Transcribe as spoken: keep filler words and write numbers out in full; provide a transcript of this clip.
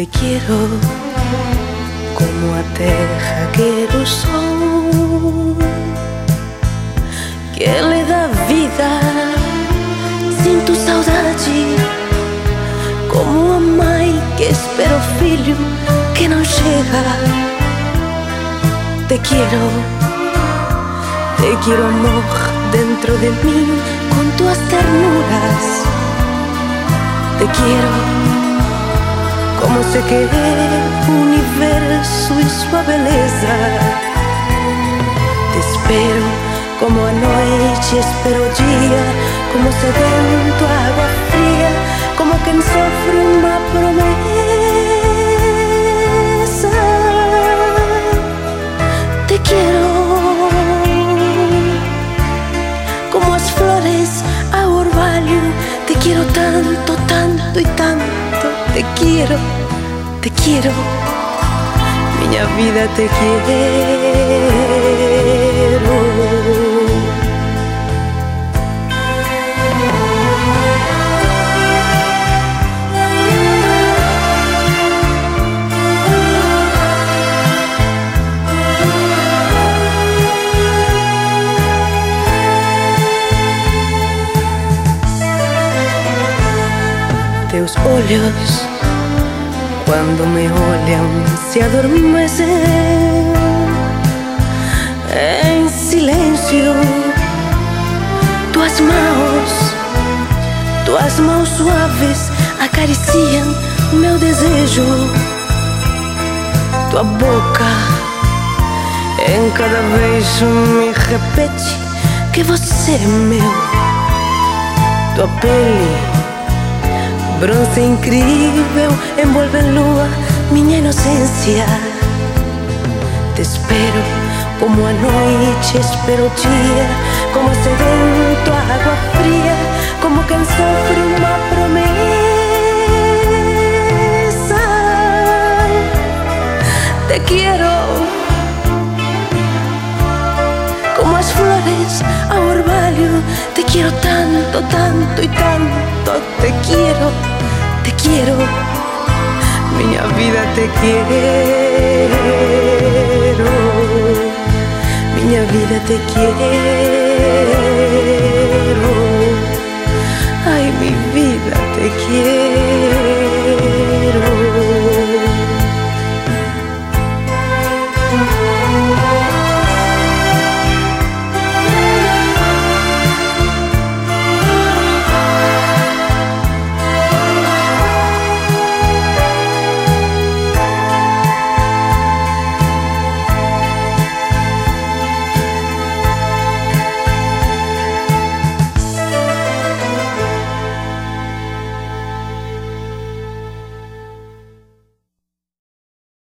Te quiero como a terra quero sol, que lhe dá vida. Sinto saudade como a mãe que espera o filho que não chega. Te quiero, te quiero amor dentro de mim com tuas ternuras. Te quiero como se que o universo e sua beleza. Te espero como a noite espera o dia, como sedento a água fria, como quem sofre uma promessa. Te quiero como as flores ao orvalho. Te quiero tanto, tanto e tanto. Te quiero, te quiero, minha vida te quiero. Teus olhos, quando me olham, se adormecem em silêncio. Tuas mãos, tuas mãos suaves acariciam meu desejo. Tua boca em cada beijo me repete que você é meu. Tua pele, bronze incrível, envolve em lua minha inocência. Te espero como a noite espera o dia, como sedento a água fria, como quem sofre uma promessa. Te quiero como as flores ao orvalho. Te quiero tanto, tanto e tanto. Te quiero, te quiero, minha vida te quiero, minha vida te quiero.